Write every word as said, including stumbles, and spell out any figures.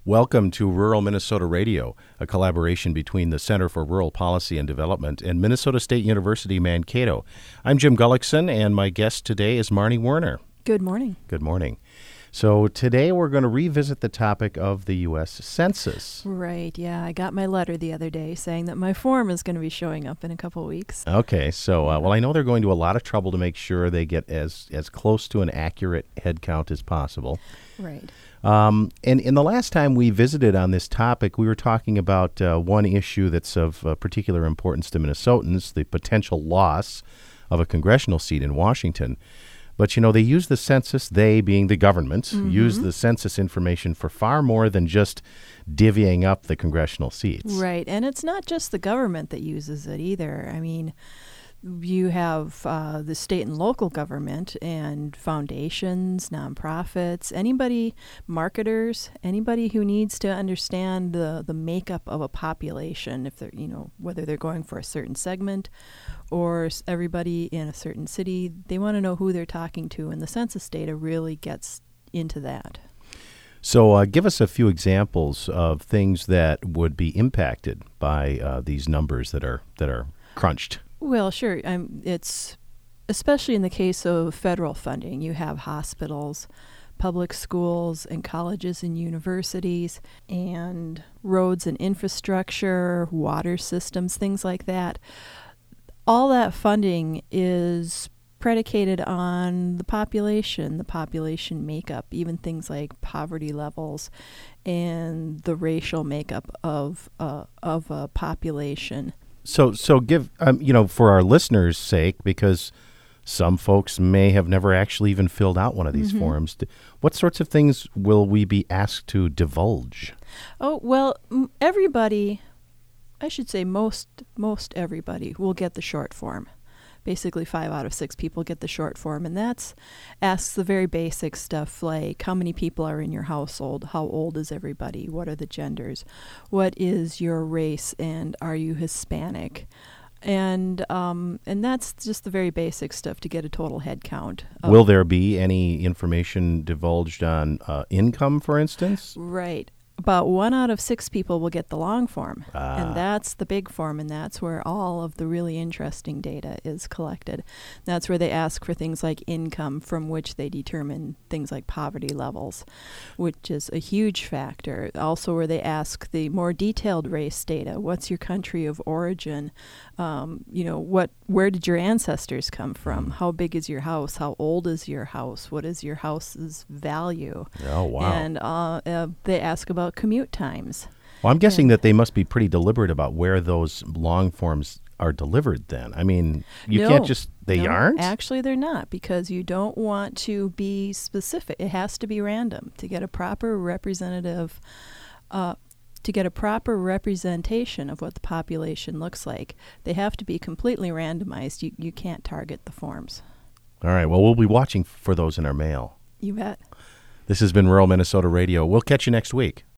Welcome to Rural Minnesota Radio, a collaboration between the Center for Rural Policy and Development and Minnesota State University Mankato. I'm Jim Gullickson, and my guest today is Marnie Werner. Good morning. Good morning. So today we're going to revisit the topic of the U S Census. Right, yeah. I got my letter the other day saying that my form is going to be showing up in a couple of weeks. Okay, so, uh, well, I know they're going to a lot of trouble to make sure they get as, as close to an accurate head count as possible. Right. Um, and in the last time we visited on this topic, we were talking about uh, one issue that's of uh, particular importance to Minnesotans, the potential loss of a congressional seat in Washington. But, you know, they use the census, they being the government, mm-hmm. use the census information for far more than just divvying up the congressional seats. Right, and it's not just the government that uses it either. I mean, you have uh, the state and local government and foundations, nonprofits, anybody, marketers, anybody who needs to understand the, the makeup of a population, if they're, you know, whether they're going for a certain segment or everybody in a certain city, they want to know who they're talking to, and the census data really gets into that. So uh, give us a few examples of things that would be impacted by uh, these numbers that are that are crunched. Well, sure. Um, it's especially in the case of federal funding. You have hospitals, public schools, and colleges and universities, and roads and infrastructure, water systems, things like that. All that funding is predicated on the population, the population makeup, even things like poverty levels and the racial makeup of uh, of a population. So, so give, um, you know, for our listeners' sake, because some folks may have never actually even filled out one of these mm-hmm. forms, what sorts of things will we be asked to divulge? Oh, well, m- everybody, I should say most, most everybody will get the short form. Basically, five out of six people get the short form, and that's asks the very basic stuff like how many people are in your household, how old is everybody, what are the genders, what is your race, and are you Hispanic? And um, and that's just the very basic stuff to get a total head count. Will there be any information divulged on uh, income, for instance? Right. About one out of six people will get the long form, ah. and that's the big form, and that's where all of the really interesting data is collected. That's where they ask for things like income, from which they determine things like poverty levels, which is a huge factor. Also where they ask the more detailed race data. What's your country of origin? Um, you know, what? Where did your ancestors come from? How big is your house? How old is your house? What is your house's value? Oh, wow. And uh, uh, they ask about commute times. Well, I'm guessing and that they must be pretty deliberate about where those long forms are delivered then. I mean, you no, can't just, they no, aren't? Actually, they're not, because you don't want to be specific. It has to be random to get a proper representative, uh, to get a proper representation of what the population looks like. They have to be completely randomized. You, you can't target the forms. All right. Well, we'll be watching for those in our mail. You bet. This has been Rural Minnesota Radio. We'll catch you next week.